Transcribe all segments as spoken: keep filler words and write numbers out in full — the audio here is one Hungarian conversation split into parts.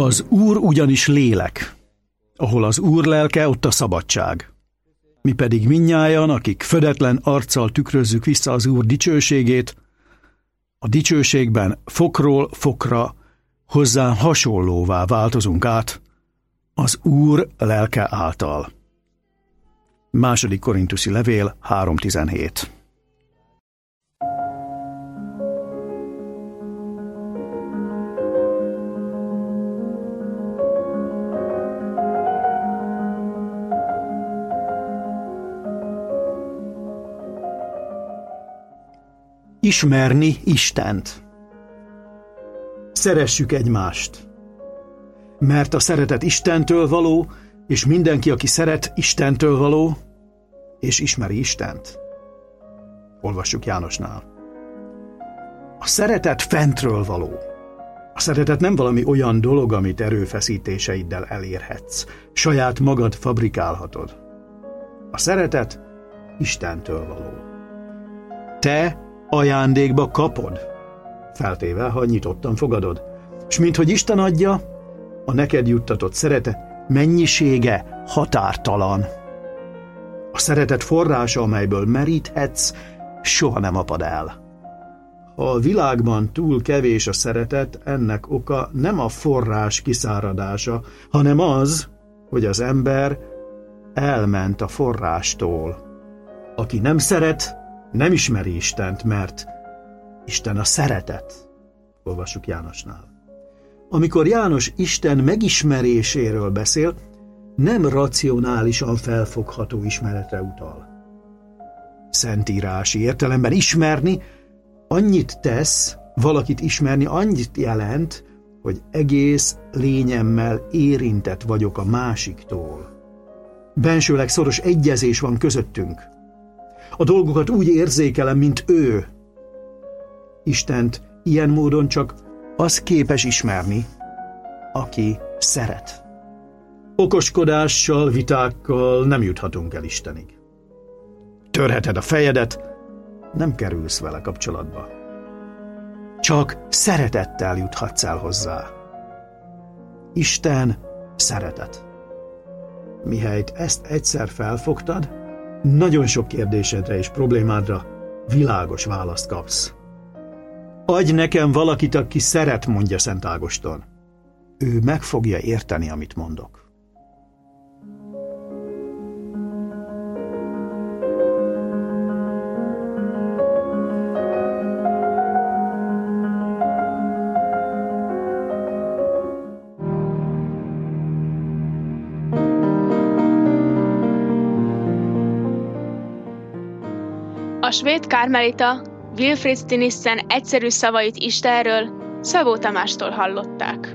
Az Úr ugyanis lélek. Ahol az Úr lelke, ott a szabadság. Mi pedig mindnyájan, akik födetlen arccal tükrözzük vissza az Úr dicsőségét, a dicsőségben fokról fokra hozzá hasonlóvá változunk át az Úr lelke által. Második Korintuszi levél három tizenhét. Ismerni Istent. Szeressük egymást, mert a szeretet Istentől való, és mindenki, aki szeret, Istentől való, és ismeri Istent. Olvassuk Jánosnál. A szeretet fentről való. A szeretet nem valami olyan dolog, amit erőfeszítéseiddel elérhetsz. Saját magad fabrikálhatod. A szeretet Istentől való. Te ajándékba kapod, feltéve, ha nyitottan fogadod. És minthogy Isten adja, a neked juttatott szeretet mennyisége határtalan. A szeretet forrása, amelyből meríthetsz, soha nem apad el. Ha a világban túl kevés a szeretet, ennek oka nem a forrás kiszáradása, hanem az, hogy az ember elment a forrástól. Aki nem szeret, nem ismeri Istent, mert Isten a szeretet. Olvassuk Jánosnál. Amikor János Isten megismeréséről beszél, nem racionálisan felfogható ismeretre utal. Szentírási értelemben ismerni annyit tesz, valakit ismerni annyit jelent, hogy egész lényemmel érintett vagyok a másiktól. Bensőleg szoros egyezés van közöttünk. A dolgokat úgy érzékelem, mint ő. Istent ilyen módon csak az képes ismerni, aki szeret. Okoskodással, vitákkal nem juthatunk el Istenig. Törheted a fejedet, nem kerülsz vele kapcsolatba. Csak szeretettel juthatsz el hozzá. Isten szeretet. Mihelyt ezt egyszer felfogtad, nagyon sok kérdésedre és problémádra világos választ kapsz. Adj nekem valakit, aki szeret, mondja Szent Ágoston. Ő meg fogja érteni, amit mondok. A svéd kármelita Wilfrid Stinissen egyszerű szavait Istenről Szabó Tamástól hallották.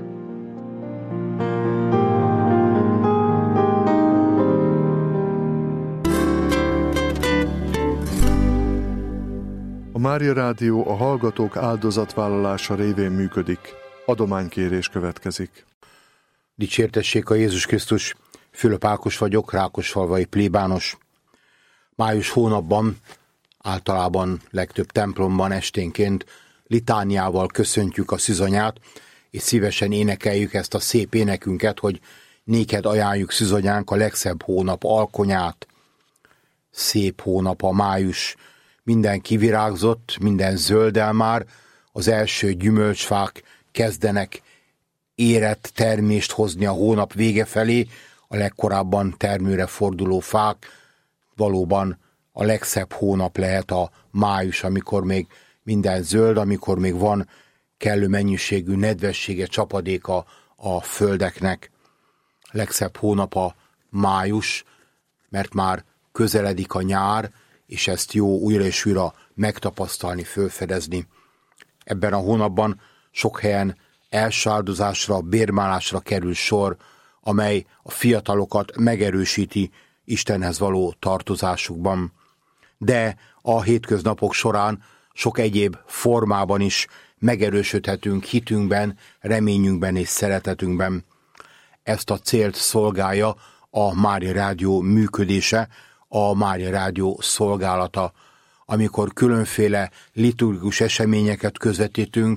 A Mária Rádió a hallgatók áldozatvállalása révén működik. Adománykérés következik. Dicsértessék a Jézus Krisztus! Fülöp Ákos vagyok, rákosfalvai plébános. Május hónapban általában legtöbb templomban esténként litániával köszöntjük a szűzanyát, és szívesen énekeljük ezt a szép énekünket, hogy néked ajánljuk szűzanyánk a legszebb hónap alkonyát. Szép hónap a május, minden kivirágzott, minden zöldel már, az első gyümölcsfák kezdenek érett termést hozni a hónap vége felé, a legkorábban termőre forduló fák valóban a legszebb hónap lehet a május, amikor még minden zöld, amikor még van kellő mennyiségű nedvessége, csapadéka a földeknek. Legszebb hónap a május, mert már közeledik a nyár, és ezt jó újra és újra megtapasztalni, fölfedezni. Ebben a hónapban sok helyen első áldozásra, bérmálásra kerül sor, amely a fiatalokat megerősíti Istenhez való tartozásukban. De a hétköznapok során sok egyéb formában is megerősödhetünk hitünkben, reményünkben és szeretetünkben. Ezt a célt szolgálja a Mária Rádió működése, a Mária Rádió szolgálata, amikor különféle liturgikus eseményeket közvetítünk,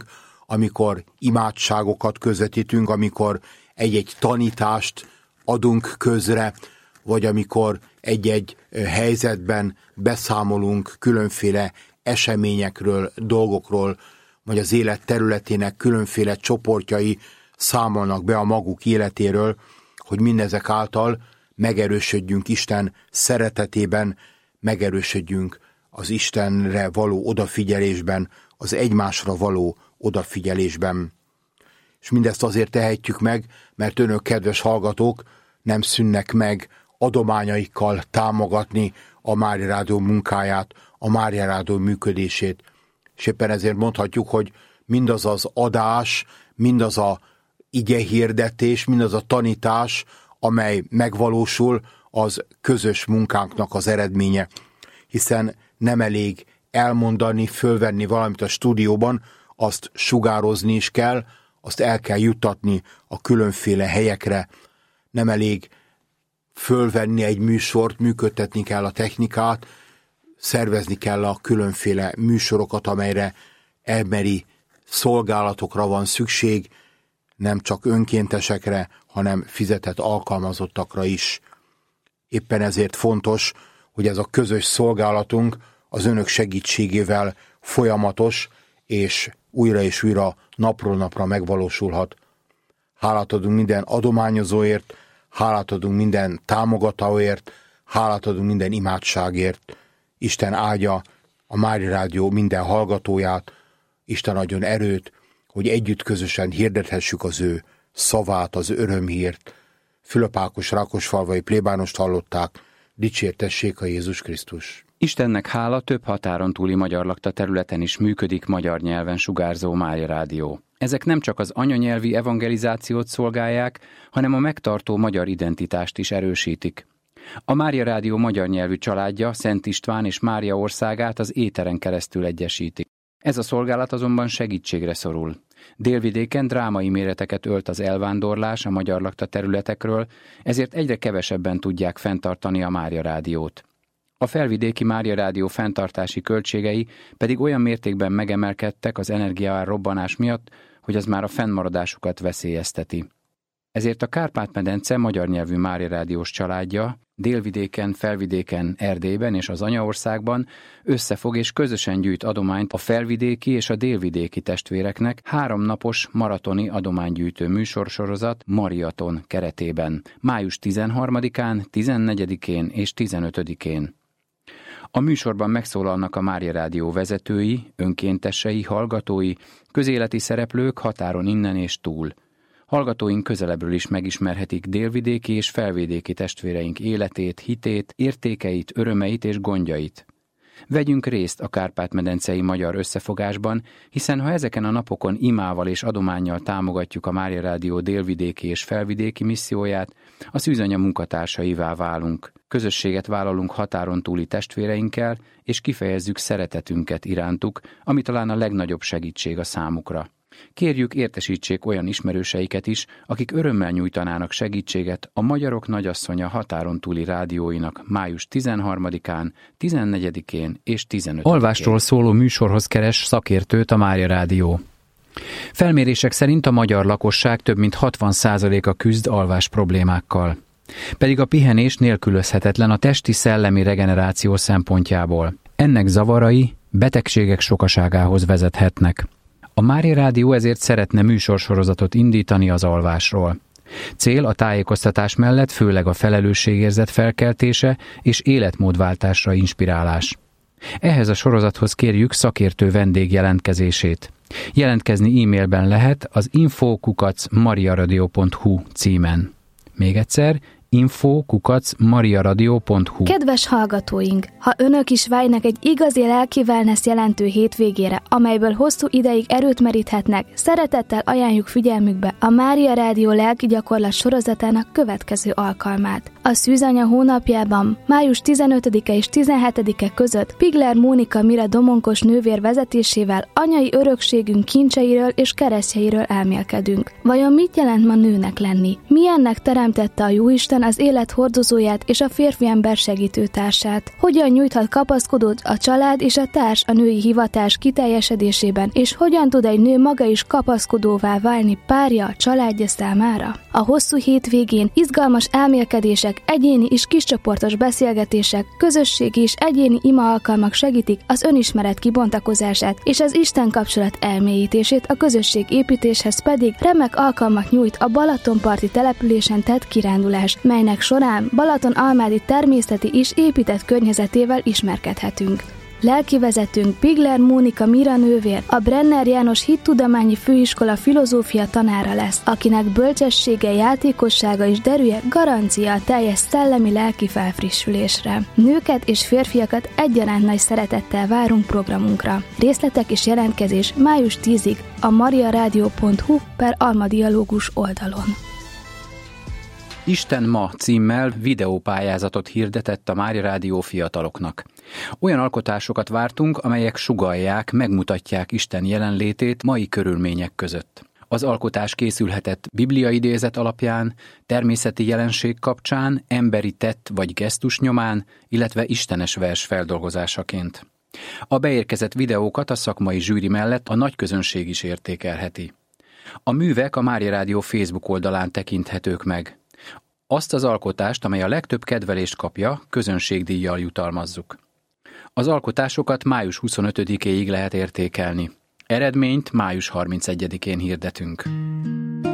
amikor imádságokat közvetítünk, amikor egy-egy tanítást adunk közre, vagy amikor egy-egy helyzetben beszámolunk különféle eseményekről, dolgokról, vagy az élet területének különféle csoportjai számolnak be a maguk életéről, hogy mindezek által megerősödjünk Isten szeretetében, megerősödjünk az Istenre való odafigyelésben, az egymásra való odafigyelésben. És mindezt azért tehetjük meg, mert önök, kedves hallgatók, nem szűnnek meg adományaikkal támogatni a Mária Rádió munkáját, a Mária Rádió működését. És éppen ezért mondhatjuk, hogy mindaz az adás, mindaz a igehirdetés, mindaz a tanítás, amely megvalósul, az közös munkánknak az eredménye. Hiszen nem elég elmondani, fölvenni valamit a stúdióban, azt sugározni is kell, azt el kell juttatni a különféle helyekre. Nem elég fölvenni egy műsort, működtetni kell a technikát, szervezni kell a különféle műsorokat, amelyre emberi szolgálatokra van szükség, nem csak önkéntesekre, hanem fizetett alkalmazottakra is. Éppen ezért fontos, hogy ez a közös szolgálatunk az önök segítségével folyamatos, és újra és újra napról napra megvalósulhat. Hálát adunk minden adományozóért, hálát adunk minden támogatóért, hálát adunk minden imádságért. Isten áldja a Mária Rádió minden hallgatóját, Isten adjon erőt, hogy együtt közösen hirdethessük az ő szavát, az örömhírt. Fülöp Ákos rákosfalvai plébánost hallották, dicsértessék a Jézus Krisztus. Istennek hála, több határon túli magyar lakta területen is működik magyar nyelven sugárzó Mária Rádió. Ezek nem csak az anyanyelvi evangelizációt szolgálják, hanem a megtartó magyar identitást is erősítik. A Mária Rádió magyar nyelvű családja Szent István és Mária országát az éteren keresztül egyesíti. Ez a szolgálat azonban segítségre szorul. Délvidéken drámai méreteket ölt az elvándorlás a magyar lakta területekről, ezért egyre kevesebben tudják fenntartani a Mária Rádiót. A felvidéki Mária Rádió fenntartási költségei pedig olyan mértékben megemelkedtek az energiaár robbanás miatt, hogy az már a fennmaradásukat veszélyezteti. Ezért a Kárpát-medence magyar nyelvű Mária Rádiós családja délvidéken, felvidéken, Erdélyben és az anyaországban összefog és közösen gyűjt adományt a felvidéki és a délvidéki testvéreknek három napos maratoni adománygyűjtő műsorsorozat Mariaton keretében, május tizenharmadikán, tizennegyedikén és tizenötödikén. A műsorban megszólalnak a Mária Rádió vezetői, önkéntesei, hallgatói, közéleti szereplők határon innen és túl. Hallgatóink közelebbről is megismerhetik délvidéki és felvidéki testvéreink életét, hitét, értékeit, örömeit és gondjait. Vegyünk részt a Kárpát-medencei magyar összefogásban, hiszen ha ezeken a napokon imával és adománnyal támogatjuk a Mária Rádió délvidéki és felvidéki misszióját, a szűzanya munkatársaivá válunk. Közösséget vállalunk határon túli testvéreinkkel, és kifejezzük szeretetünket irántuk, ami talán a legnagyobb segítség a számukra. Kérjük, értesítsék olyan ismerőseiket is, akik örömmel nyújtanának segítséget a Magyarok Nagyasszonya határon túli rádióinak május tizenharmadikán, tizennegyedikén és tizenötödikén. Alvásról szóló műsorhoz keres szakértőt a Mária Rádió. Felmérések szerint a magyar lakosság több mint hatvan százaléka küzd alvás problémákkal. Pedig a pihenés nélkülözhetetlen a testi-szellemi regeneráció szempontjából. Ennek zavarai betegségek sokaságához vezethetnek. A Mária Rádió ezért szeretne műsorsorozatot indítani az alvásról. Cél a tájékoztatás mellett főleg a felelősségérzet felkeltése és életmódváltásra inspirálás. Ehhez a sorozathoz kérjük szakértő vendég jelentkezését. Jelentkezni e-mailben lehet az info kukac mariaradio pont hu címen. Még egyszer, info kukac mariaradio pont hu. Kedves hallgatóink, ha önök is vágynak egy igazi lelki wellness jelentő hétvégére, amelyből hosszú ideig erőt meríthetnek, szeretettel ajánljuk figyelmükbe a Mária Rádió lelki gyakorlat sorozatának következő alkalmát. A szűzanya hónapjában, május tizenötödike és tizenhetedike között Pigler Mónika Mira domonkos nővér vezetésével anyai örökségünk kincseiről és keresztjeiről elmélkedünk. Vajon mit jelent ma nőnek lenni? Milyennek teremtette a Jóisten az élet hordozóját és a férfi ember segítő társát? Hogyan nyújthat kapaszkodót a család és a társ a női hivatás kiteljesedésében, és hogyan tud egy nő maga is kapaszkodóvá válni párja, családja számára? A hosszú hétvégén izgalmas elmélkedések, egyéni és kiscsoportos beszélgetések, közösségi és egyéni ima alkalmak segítik az önismeret kibontakozását és az Isten kapcsolat elmélyítését, a közösség építéshez pedig remek alkalmat nyújt a Balatonparti településen tett kirándulás, melynek során Balaton-Almádi természeti és épített környezetével ismerkedhetünk. Lelkivezetőnk Pigler Mónika Mira nővér, a Brenner János Hittudományi Főiskola filozófia tanára lesz, akinek bölcsessége, játékossága és derűje garancia a teljes szellemi-lelki felfrissülésre. Nőket és férfiakat egyaránt nagy szeretettel várunk programunkra. Részletek és jelentkezés május tízig a mariaradio pont hu per Alma Dialógus oldalon. Isten ma címmel videópályázatot hirdetett a Mária Rádió fiataloknak. Olyan alkotásokat vártunk, amelyek sugallják, megmutatják Isten jelenlétét mai körülmények között. Az alkotás készülhetett bibliaidézet alapján, természeti jelenség kapcsán, emberi tett vagy gesztus nyomán, illetve istenes vers feldolgozásaként. A beérkezett videókat a szakmai zsűri mellett a nagy közönség is értékelheti. A művek a Mária Rádió Facebook oldalán tekinthetők meg. Azt az alkotást, amely a legtöbb kedvelést kapja, közönségdíjjal jutalmazzuk. Az alkotásokat május huszonötödikéig lehet értékelni. Eredményt május harmincegyedikén hirdetünk.